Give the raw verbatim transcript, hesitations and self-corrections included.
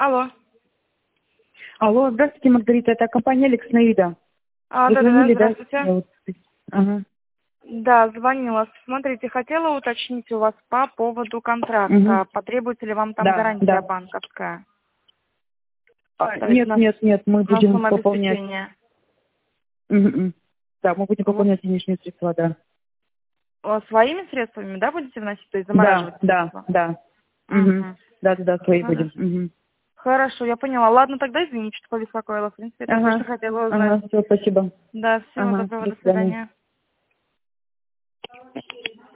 Алло. Алло, здравствуйте, Маргарита, это компания Алекс Наида. А, Вы да, да, да, звонили, да? здравствуйте. Я вот- Ага. Да, звонила. Смотрите, хотела уточнить у вас по поводу контракта. Мгм. Потребуется ли вам там Да, гарантия да. банковская? А, То есть нет, на, нет, нет, мы на будем пополнять. самообеспечение. Мгм. Да, мы будем Вот. пополнять денежные средства, да. А, Своими средствами, да, будете вносить, то есть Да, замораживать да, средства? да. Угу. Угу. Да, да, да, свои Хорошо. будем. Мгм. Хорошо, я поняла. Ладно, тогда извините, что побеспокоила. В принципе, это все, что Ага, хотела узнать. ага, все, спасибо. Да, всего Ага, доброго, до до свидания. свидания.